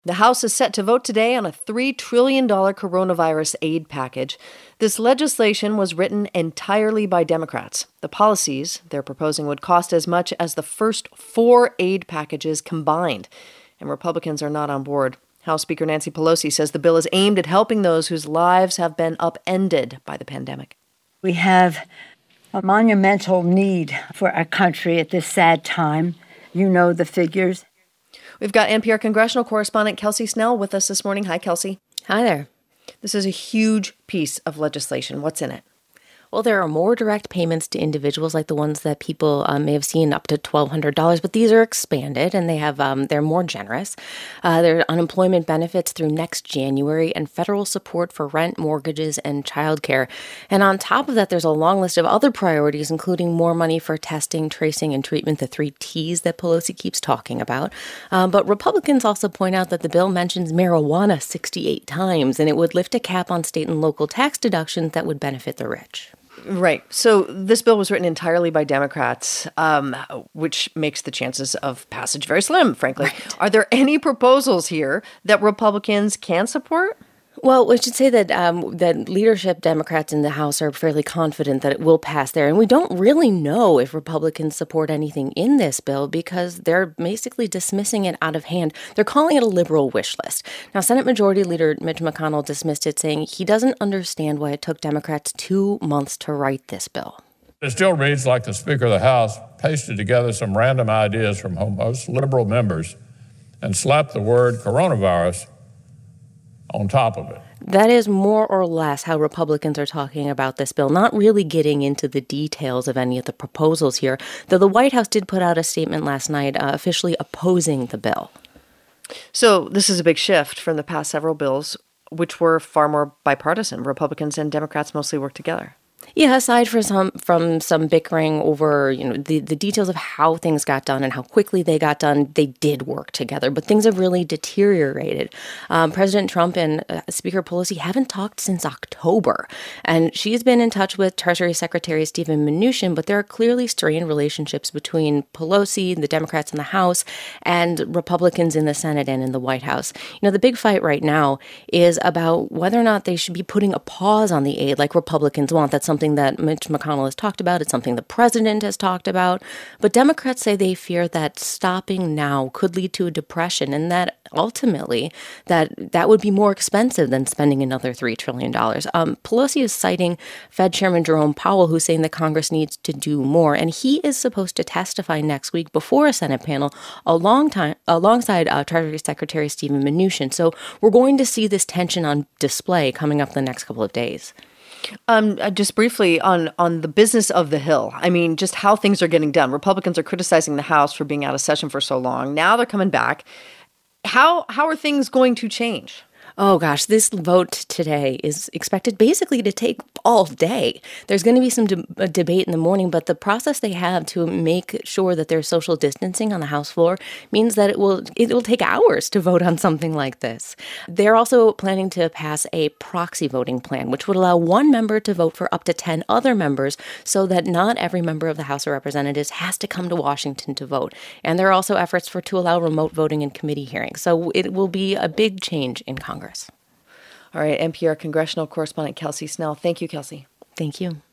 The House is set to vote today on a $3 trillion coronavirus aid package. This legislation was written entirely by Democrats. The policies they're proposing would cost as much as the first 4 aid packages combined. And Republicans are not on board. House Speaker Nancy Pelosi says the bill is aimed at helping those whose lives have been upended by the pandemic. We have a monumental need for our country at this sad time. You know the figures. We've got NPR congressional correspondent Kelsey Snell with us this morning. Hi, Kelsey. Hi there. This is a huge piece of legislation. What's in it? Well, there are more direct payments to individuals like the ones that people may have seen up to $1,200, but these are expanded and they're more generous. There are unemployment benefits through next January and federal support for rent, mortgages, and childcare. And on top of that, there's a long list of other priorities, including more money for testing, tracing, and treatment, the 3 T's that Pelosi keeps talking about. But Republicans also point out that the bill mentions marijuana 68 times, and it would lift a cap on state and local tax deductions that would benefit the rich. Right. So this bill was written entirely by Democrats, which makes the chances of passage very slim, frankly. Right. Are there any proposals here that Republicans can support? Well, we should say that that leadership Democrats in the House are fairly confident that it will pass there. And we don't really know if Republicans support anything in this bill because they're basically dismissing it out of hand. They're calling it a liberal wish list. Now, Senate Majority Leader Mitch McConnell dismissed it, saying he doesn't understand why it took Democrats 2 months to write this bill. It still reads like the Speaker of the House pasted together some random ideas from most liberal members and slapped the word coronavirus on top of it. That is more or less how Republicans are talking about this bill, not really getting into the details of any of the proposals here, though the White House did put out a statement last night officially opposing the bill. So this is a big shift from the past several bills, which were far more bipartisan. Republicans and Democrats mostly worked together. Yeah, aside from some bickering over, the details of how things got done and how quickly they got done, they did work together. But things have really deteriorated. President Trump and Speaker Pelosi haven't talked since October. And she's been in touch with Treasury Secretary Steven Mnuchin, but there are clearly strained relationships between Pelosi, the Democrats in the House, and Republicans in the Senate and in the White House. The big fight right now is about whether or not they should be putting a pause on the aid like Republicans want. That's something that Mitch McConnell has talked about. It's something the president has talked about. But Democrats say they fear that stopping now could lead to a depression and that ultimately that would be more expensive than spending another $3 trillion. Pelosi is citing Fed Chairman Jerome Powell, who's saying that Congress needs to do more. And he is supposed to testify next week before a Senate panel alongside Treasury Secretary Steven Mnuchin. So we're going to see this tension on display coming up the next couple of days. Just briefly on the business of the Hill. I mean, just how things are getting done. Republicans are criticizing the House for being out of session for so long. Now they're coming back. How are things going to change? Oh, gosh, this vote today is expected basically to take all day. There's going to be some debate in the morning, but the process they have to make sure that there's social distancing on the House floor means that it will take hours to vote on something like this. They're also planning to pass a proxy voting plan, which would allow one member to vote for up to 10 other members so that not every member of the House of Representatives has to come to Washington to vote. And there are also efforts to allow remote voting in committee hearings. So it will be a big change in Congress. All right, NPR congressional correspondent Kelsey Snell. Thank you, Kelsey. Thank you.